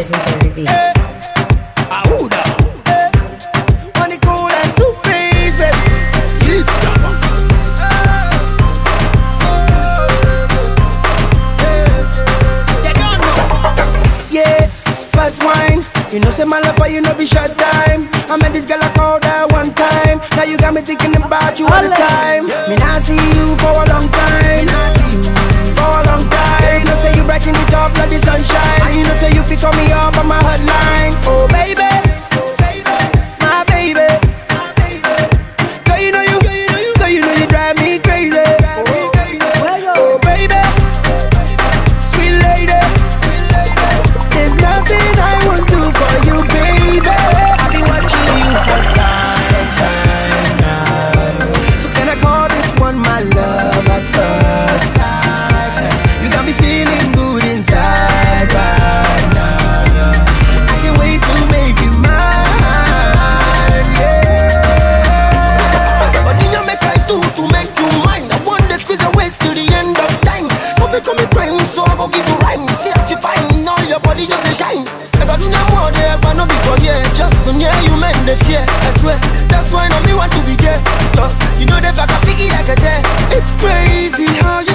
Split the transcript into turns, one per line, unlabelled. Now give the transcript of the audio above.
Legendary beats.
Money cool and two-faced, baby.
Yes,
They don't know. Yeah, first wine. You know, say my love for you, no be short time. I met this girl, I called her one time. Now you got me thinking about you all the time. Me not see you for a long time. For a long time. You know, say you brighten it up like the sunshine. And you know, say you fi call me up on my hotline. Oh, baby. My baby. Girl, you know you drive me crazy. Oh, baby. Sweet lady. There's nothing I won't do for you, baby. I've been watching you for some time now. So can I call this one my love at first sight? You got me feeling good inside right now. I can't wait to make you mine, yeah.
But you make I do to make you mine. I want to squeeze away to the end of time. Don't come me crying, so I go give you rhyme. See how you find all your body just a shine. I got no more there, but no before yeah. Just when yeah, you meant the fear. I swear, that's why no me want to be there. Just you know the fuck I figure like a day. It's crazy how you